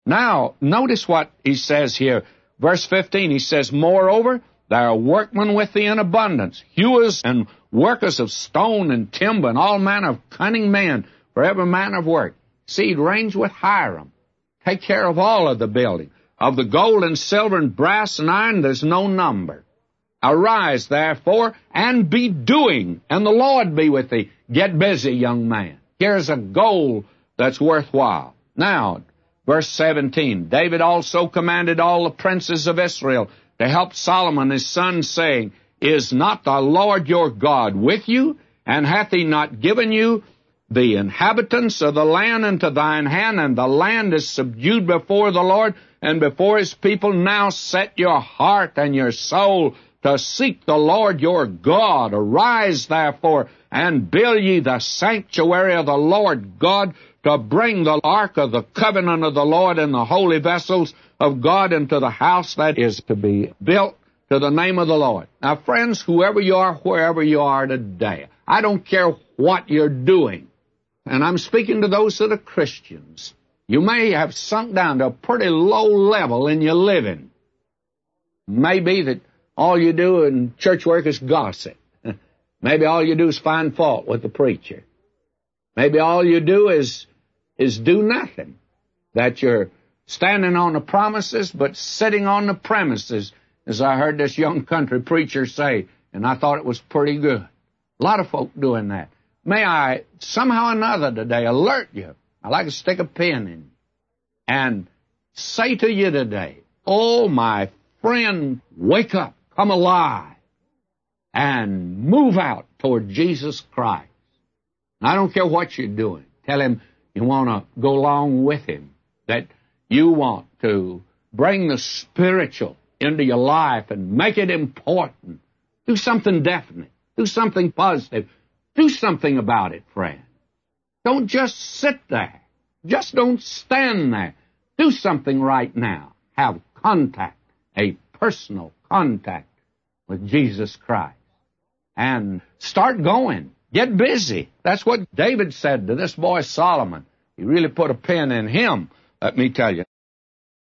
Now, notice what he says here. Verse 15, he says, Moreover, there are workmen with thee in abundance, hewers and workers of stone and timber, and all manner of cunning men for every manner of work. See, it reigns with Hiram. Take care of all of the building. Of the gold and silver and brass and iron, there's no number. Arise, therefore, and be doing, and the Lord be with thee. Get busy, young man. Here's a goal that's worthwhile. Now, verse 17, David also commanded all the princes of Israel to help Solomon his son, saying, Is not the Lord your God with you? And hath he not given you the inhabitants of the land into thine hand? And the land is subdued before the Lord and before his people. Now set your heart and your soul to seek the Lord your God. Arise, therefore, and build ye the sanctuary of the Lord God, to bring the ark of the covenant of the Lord and the holy vessels of God into the house that is to be built to the name of the Lord. Now, friends, whoever you are, wherever you are today, I don't care what you're doing, and I'm speaking to those that are Christians. You may have sunk down to a pretty low level in your living. Maybe that all you do in church work is gossip. Maybe all you do is find fault with the preacher. Maybe all you do is do nothing. That you're standing on the promises but sitting on the premises, as I heard this young country preacher say, and I thought it was pretty good. A lot of folk doing that. May I somehow or another today alert you. I'd like to stick a pin in you and say to you today, oh, my friend, wake up, come alive, and move out toward Jesus Christ. I don't care what you're doing. Tell him you want to go along with him, that you want to bring the spiritual into your life and make it important. Do something definite. Do something positive. Do something about it, friend. Don't just sit there. Just don't stand there. Do something right now. Have contact, a personal contact with Jesus Christ. And start going. Get busy. That's what David said to this boy Solomon. He really put a pin in him, let me tell you.